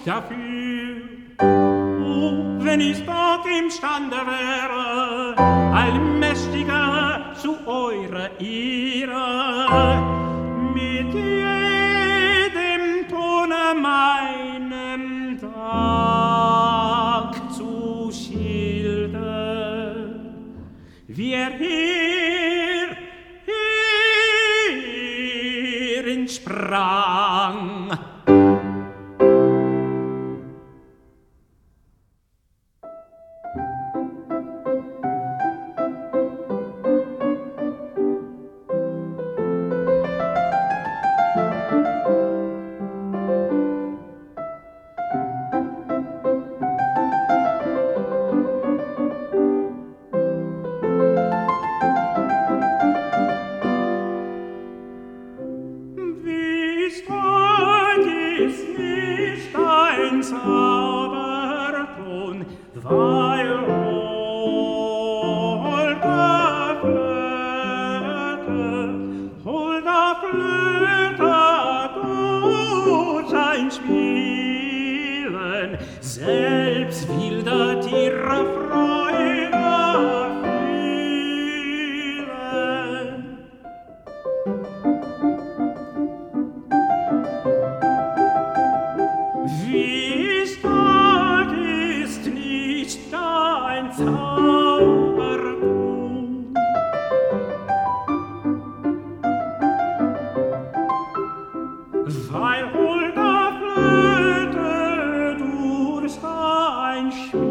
dafür. Oh, wenn ich doch imstande wäre, Allmächtiger, zu eurer Ehre, mit jedem Tone meinem Dank zu schildern. Wer hierin sprang, Zauberton, weil holder Flöte durch ein Spielen, selbst wilder Tiere Freude fühlen. Wie stark ist nicht dein Zauberton, weil holder Flöte durch ein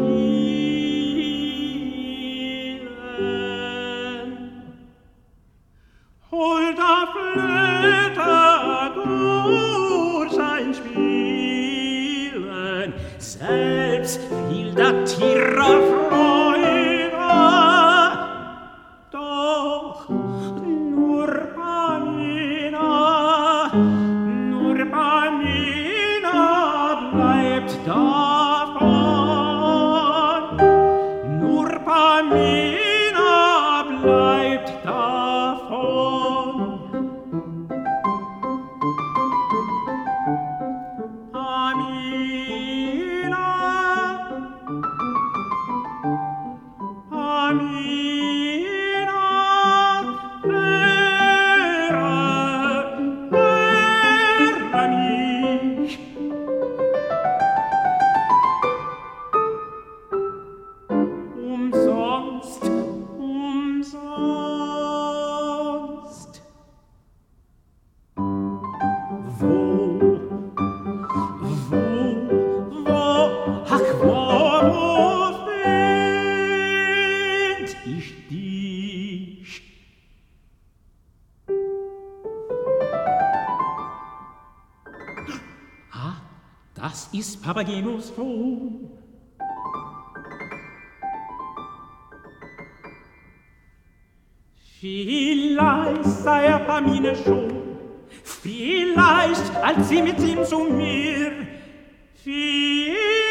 Spielen, holder Flöte durch ein Spielen, selbst wilder Tiere Freude, doch nur Pamina bleibt davon, nur Pamina bleibt davon. Das ist Papagenos Ton. Vielleicht sei er Pamine schon, vielleicht als sie mit ihm zu mir, vielleicht